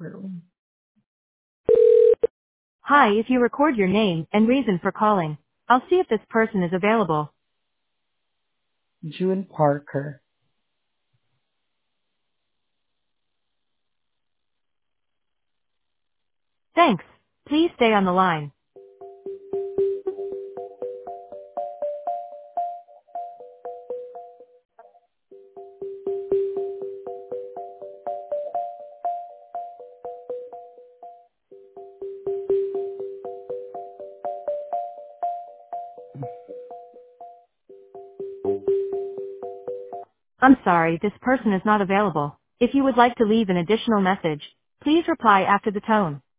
Hi, if you record your name and reason for calling, I'll see if this person is available. June Parker. Thanks. Please stay on the line. I'm sorry, this person is not available. If you would like to leave an additional message, please reply after the tone.